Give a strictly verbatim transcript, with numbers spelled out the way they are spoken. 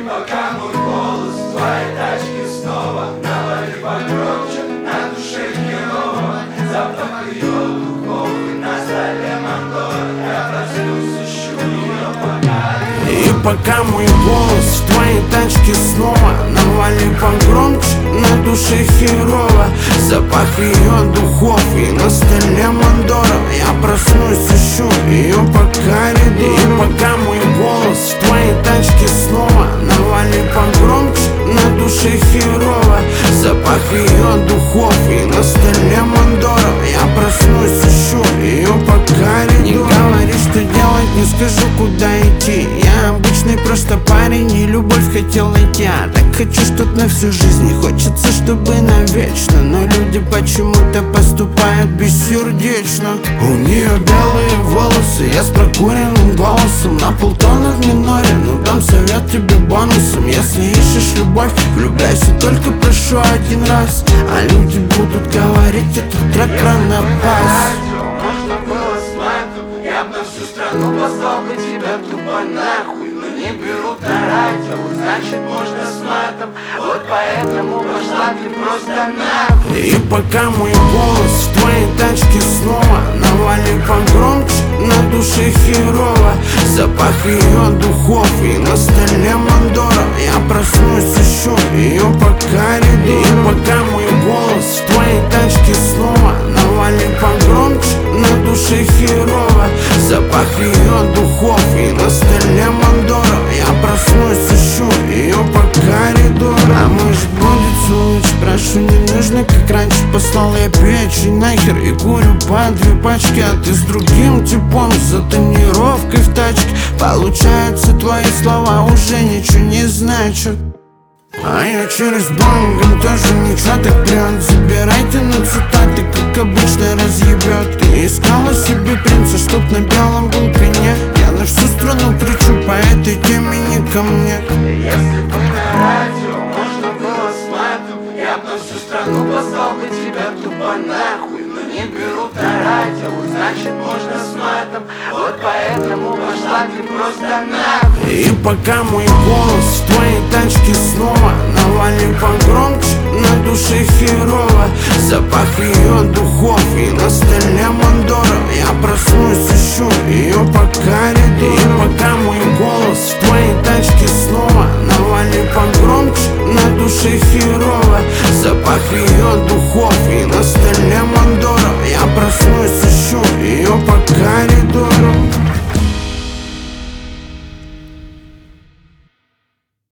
пока мой голос в твоей тачке снова навали погромче, на душе херово. Запах ее духов и на столе Мандора. Я проснусь, ищу ее пока. И пока мой голос в твоей тачке снова навали погромче, на душе херово. Запах ее духов и на столе Мандора. Я проснусь, ищу ее по коридору. И пока мой голос в твоей тачке снова навали погромче, на душе херово. Запах ее духов и на столе Мандора. Я проснусь, ищу ее по коридору. Не говори, что делать, не скажу, куда идти. Я обычный просто парень и любовь хотел найти. А так хочу что-то на всю жизнь, не хочется, чтобы навечно. Но люди почему-то поступают бессердечно. У нее белые волосы, я с прокуренным голосом. На полтона в миноре, ну дам совет тебе бонусом. Если ищешь любовь, влюбляйся, только прошу один раз. А люди будут говорить, этот трек рано пас. Можно было с матом, я б на всю страну послал бы тебя тупо нахуй. Но не берут на радио, значит можно с матом. Вот поэтому пошла ты просто нахуй. И пока мой голос в твоей тачке снова навали погромче, на душе херово. Запах ее духов и на столе Мандора. Я проснусь, ищу ее по коридору. И пока мой голос в твоей тачке снова навали погромче, на душе херово. Запах ее духов и на столе Мандора. Я проснусь, ищу ее по коридору. А может будет лучше, прошу, не нужно как раньше. Послал я печень нахер и курю по две пачки. А ты с другим типом за тонировкой в тачке. Получается, твои слова уже ничего не значат. А я через бангом тоже ничего так прям. Забирайте на цитаты, как обычно разъебет. Ты искала себе принца, чтоб на белом был коне. Я на всю страну кричу, по этой теме не ко мне. Если бы на радио можно было с матом, я б на всю страну послал бы тебя тупо нахуй. Но не берут на радио, значит можно с матом. Вот поэтому пошла ты просто нахуй. И пока мой голос в твоей тачке снова навали погромче, на душе херово. Запах ее духов и на столе Мандора. Я проснусь, ищу ее по коридору. И пока мой голос в твоей тачке снова